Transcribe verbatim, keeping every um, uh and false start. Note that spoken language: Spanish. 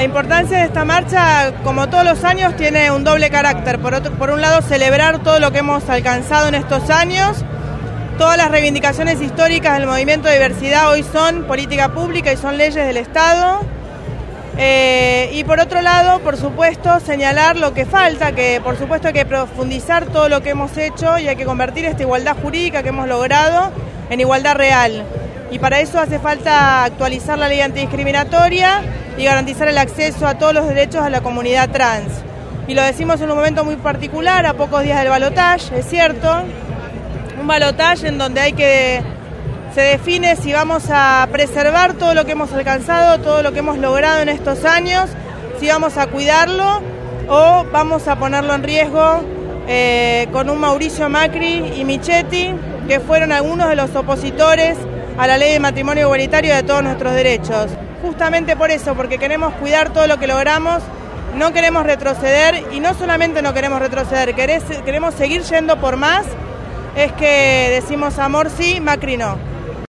importancia de esta marcha, como todos los años, tiene un doble carácter. Por otro, por un lado, celebrar todo lo que hemos alcanzado en estos años. Todas las reivindicaciones históricas del movimiento de diversidad hoy son política pública y son leyes del Estado. Eh, y por otro lado, por supuesto, señalar lo que falta, que por supuesto hay que profundizar todo lo que hemos hecho y hay que convertir esta igualdad jurídica que hemos logrado en igualdad real. Y para eso hace falta actualizar la ley antidiscriminatoria y garantizar el acceso a todos los derechos a la comunidad trans. Y lo decimos en un momento muy particular, a pocos días del balotaje, es cierto, un balotaje en donde hay que se define si vamos a preservar todo lo que hemos alcanzado, todo lo que hemos logrado en estos años, si vamos a cuidarlo o vamos a ponerlo en riesgo eh, con un Mauricio Macri y Michetti, que fueron algunos de los opositores a la ley de matrimonio igualitario y de todos nuestros derechos. Justamente por eso, porque queremos cuidar todo lo que logramos, no queremos retroceder y no solamente no queremos retroceder, queremos seguir yendo por más, es que decimos amor sí, Macri no.